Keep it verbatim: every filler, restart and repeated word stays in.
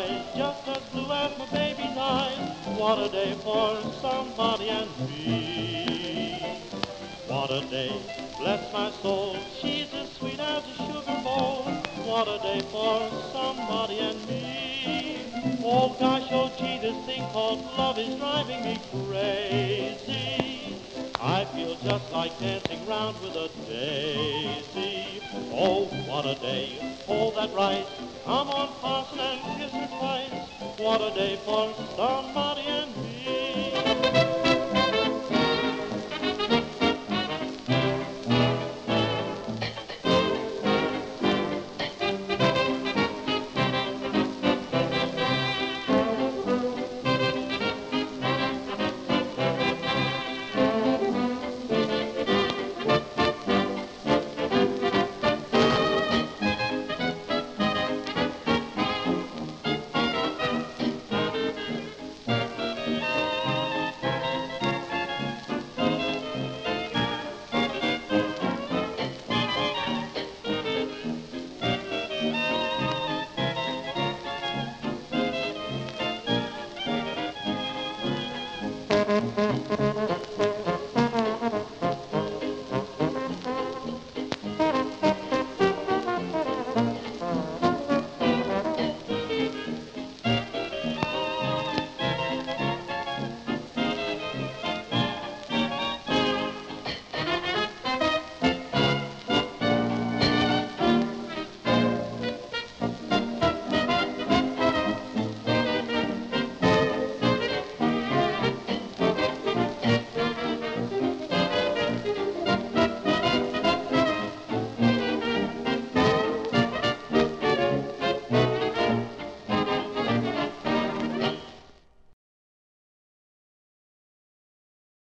skies, just as blue as my baby's eyes. What a day for somebody and me. What a day, bless my soul, she's as sweet as a sugar bowl. What a day for somebody and me. Oh gosh, oh gee, this thing called love is driving me crazy. I feel just like dancing round with a daisy. Oh, what a day, hold that right, come on, parson, and kiss her twice. What a day for somebody and me.